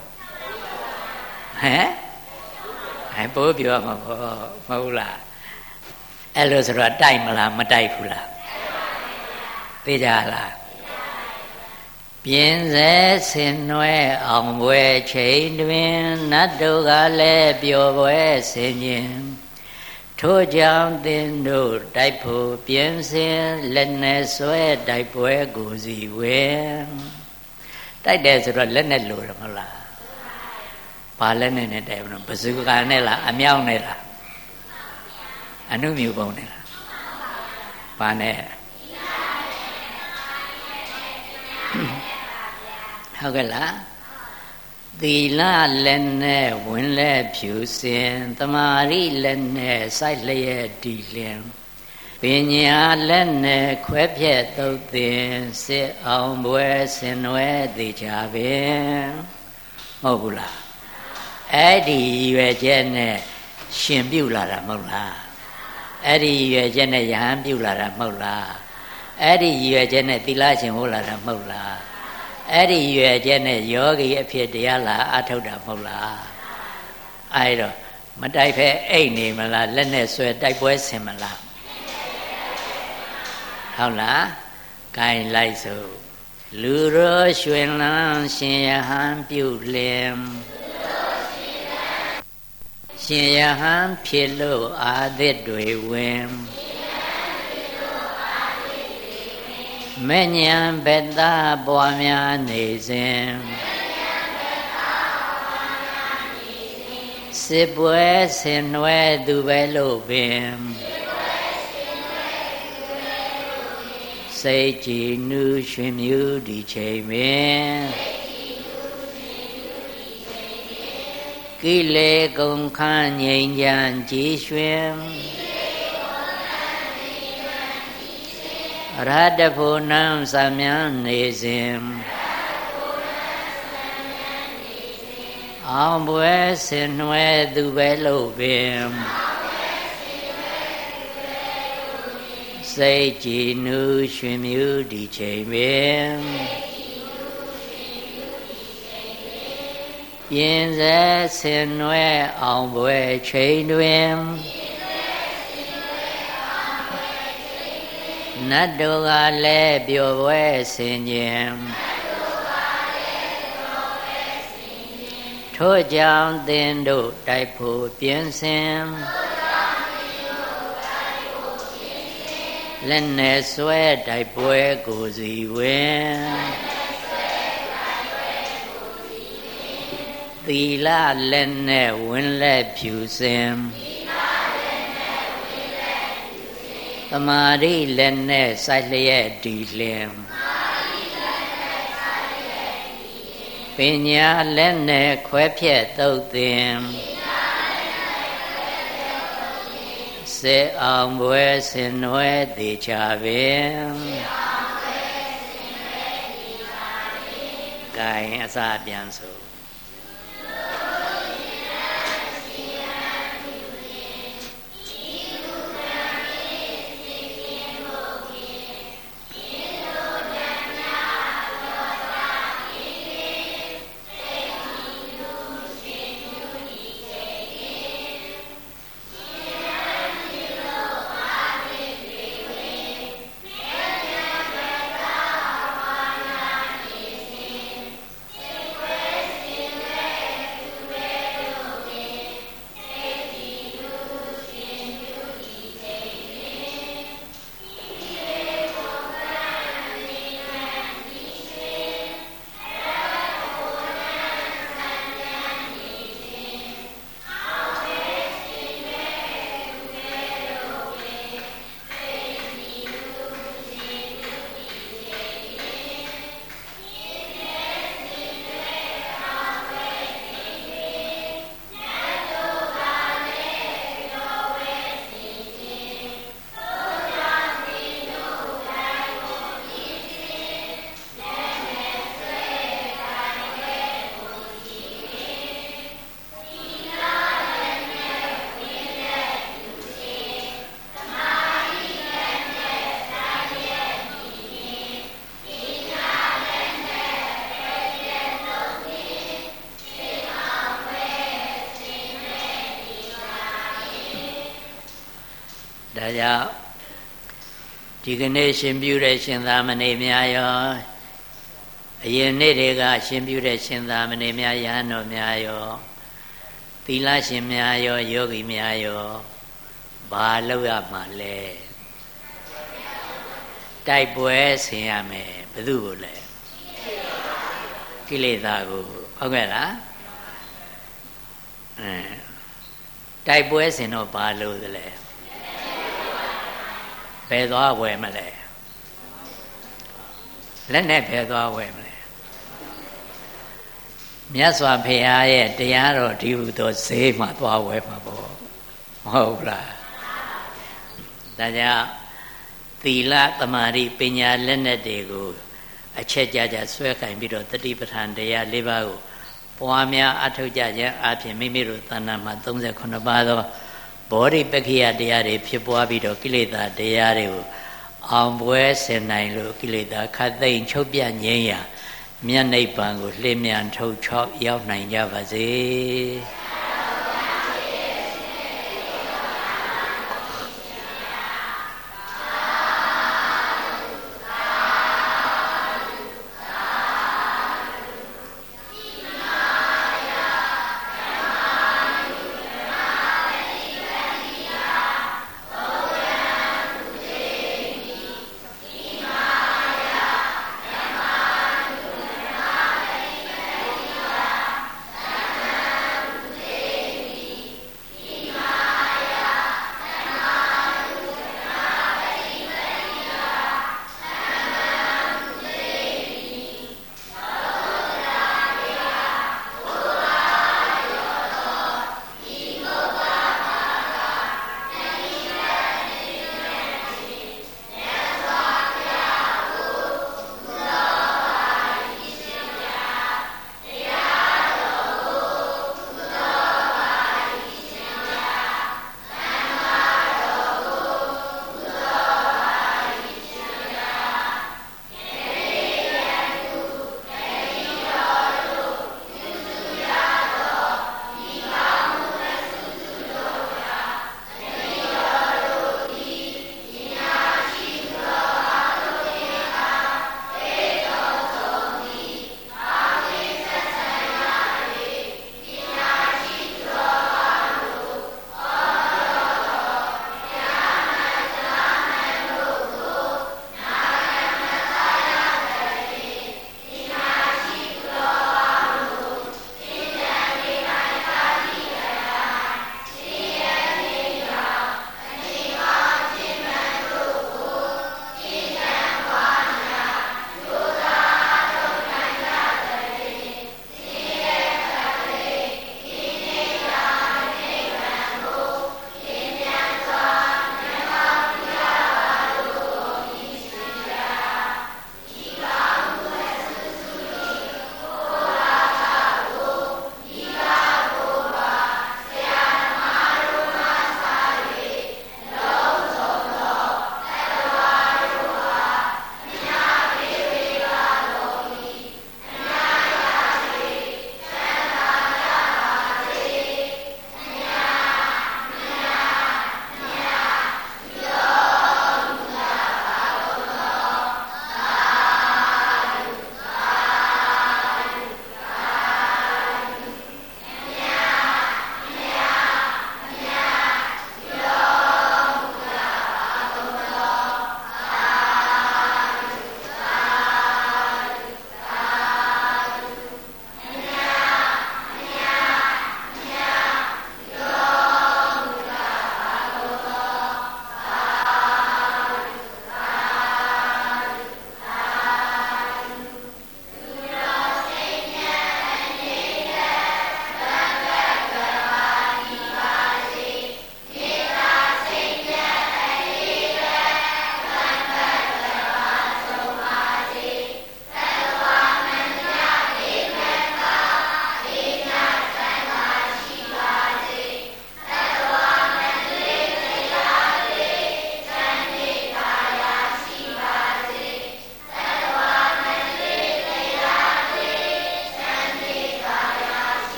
မ်ပိုးပြောမှာပေါ့မဟုတ်လားအဲ့လိုဆိုတော့တိုက်မလားမတိုက်ဘူးလားသိကြလားပြင်စေဆင်နွယ်အောင်ပွဲချိန်တွင်နတ်တို့ကလည်းပျော်ပွဲဆင်ခြင်းထို့ကြောင့်သင်တို့တိုက်ဖို့ပြင်ဆင်လက်နဲ့ဆွဲတိုက်ပွဲကိုစီဝင်တိုက်တယ်ဆိုတော့လက်နဲ့လို့ရမလားဘာလက်နဲ့တိုက်မလို့ဘဇူကာနဲ့လားအမြောက်နဲ့လားအနုမြူပုံနဲ့လားဘာနဲ့ဟုတ်ကဲ့လားသီလလက်နဲ့ဝင်လက်ဖြူစင်သမာဓိလက်နဲ့စိုက်လျက်တည်လင်ပညာလက်နဲ့ခွဲဖြက်သုတ်သင်စစ်အောင်ပွဲဆင်နွယ်သေးကြပင်မဟုတ်ဘူးလားအဲ့ဒီရွယ်ချက်နဲ့ရှင်ပြုလာတာမဟုတ်လားအဲ့ဒီရွယ်ချက်နဲ့ယဟန်ပြုလာတာမဟုတ်လားအဲ့ဒီရွယ်ချက်နဲ့သီလရှင်ဟောလာတာမဟုတ်လားအဲ့ဒီရွယ်ချက်နဲ့ယောဂီအဖြစ်တရားလာအထုတ်တာမဟုတ်လားအဲ့တော့မတိုက်ဖဲအိတ်နေမလားလက်နဲ့ဆွဲတိုက်ပွဲဆင်မလားဟုတ်လားဂိုင်းလိုက်စို့လူရောရွှင်လန်းရှင်ယဟန်ပြုလင်ရှင်ယဟန်ဖြစ်လို့အာသစ်တွေဝင်မဲ့ညံဘက်သားပွားများနေစဉ်စစ်ပွဲဆင်နွယ်သူပဲလို့ပင်စိတ်ကြည်နူးရွှင်မြူးဒီချိန်ပင်ကိလေကုန်ခန်းငြိမ်ချမ်းကြည်ရွှင်ရဟတဖို့နံစမြန်းနေစဉ်အောင်ပွဲဆင်နွယ်သူပဲလို့ပင်စိတ်ကြည်နူးရွှင်မြူးဒီချိန်ပင်ပြင်စေဆင်နွယ်အောင်ပွဲချိန်တွင်နတ်တို့ကလည်းပျော်ပွဲဆင်ခြင်းထို့ကြောင့်သင်တို့တိုက်ဖို့ပြင်ဆင်လက်နဲ့ဆွဲတိုက်ပွဲကိုစီဝင်သီလလက်နဲ့ဝင်လက်ဖြူစင်သမာဓိလက်နဲ့စိုက်လျက်တည်လင်ပညာလက်နဲ့ခွဲဖြက်သုတ်သင်စေအောင်ပွဲဆင်နွယ်သေးချပင်ဂိုင်းအစပြန်စို့ဒါကြောင့်ဒီကနေ့ရှင်ပြုတဲ့ရှင်သာမဏေများရောအရင်နေ့တွေကရှင်ပြုတဲ့ရှင်သာမဏေများယဟန်တော်များရောသီလရှင်များရောယောဂီများရောဘာလုပ်ရမှာလဲတိုက်ပွဲဆင်ရမယ်ဘယ်သူကိုလဲကိလေသာကိုဟုတ်ကဲ့လားတိုက်ပွဲဆင်တော့ဘာလို့သလဲဘယ်သွားဝယ်မလဲလက်နဲ့ဘယ်သွားဝယ်မလဲမြတ်စွာဘုရားရဲ့တရားတော်ဒီဟုသောဈေးမှာသွားဝယ်မှာပေါ့မဟုတ်လားဒါကြောင့်သီလသမာဓိပညာလက်နက်တွေကိုအချက်ကြကြဆွဲကင်ပြီးတော့တတိပဋ္ဌာန်တရား၄ပါးကိုပွားများအထောက်ကြခြင်းအပြင်မိမိတို့တဏ္ဍာမှာ38ပါးသောဘောဓိပက္ခိယတရားတွေဖြစ်ပွားပြီးတော့ကိလေသာတရားတွေကိုအောင်ပွဲဆင်နိုင်လို့ကိလေသာခတ်သိမ်းချုပ်ပြငြိမ်းရာမြတ်နိဗ္ဗာန်ကိုလျင်မြန်ထုတ်ချောက်ရောက်နိုင်ကြပါစေ။